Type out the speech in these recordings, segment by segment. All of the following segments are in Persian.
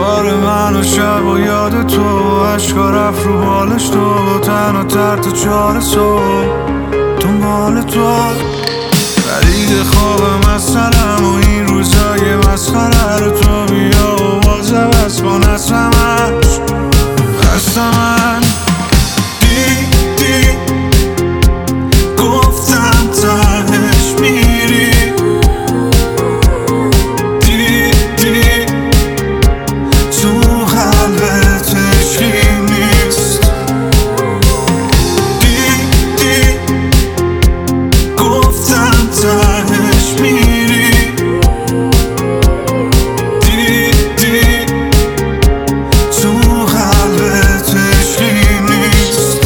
دوباره من و شب و یاد تو، عشقا رفت رو بالش تو، تنها تر تا 4 صبح دنبال تو. خرید خواب مسخرم و این روزای مسخره رو تو بیا و باز عوض کن اسمش من دیدی گفتم تهش میری، دیدی تو قلبت عشقی نیست، دیدی گفتم تهش میری، دیدی تو قلبت عشقی نیست.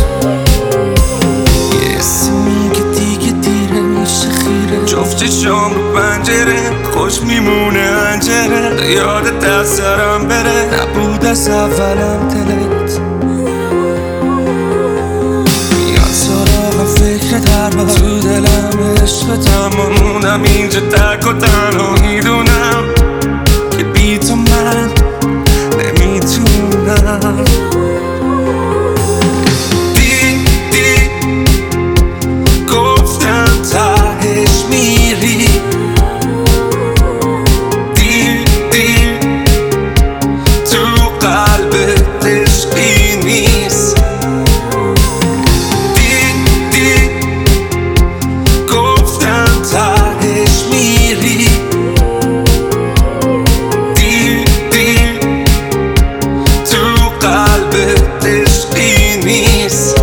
یه اسمی که دیگه دیره میشه خیره، جفت چشام رو پنجره خوش میمونه انجره، یادت از سرم بره نبود از اولم دلت میاد سراغم فکر دربار تو دلم عشقت، اما موندم اینجا تک و تنها میدونم که بی تو من نمیتونم. دیدی گفتم تهش میری، دیدی تو قلبت عشقی نیست، دیدی گفتم تهش میری، دیدی تو قلبت عشقی نیست.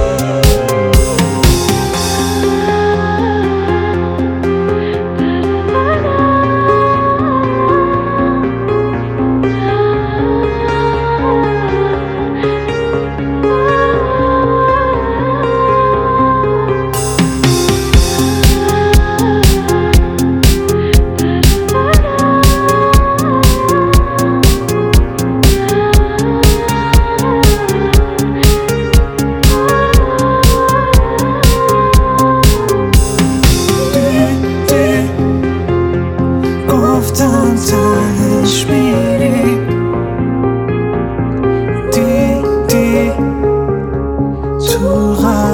گفتم تهش میری، دیدی تو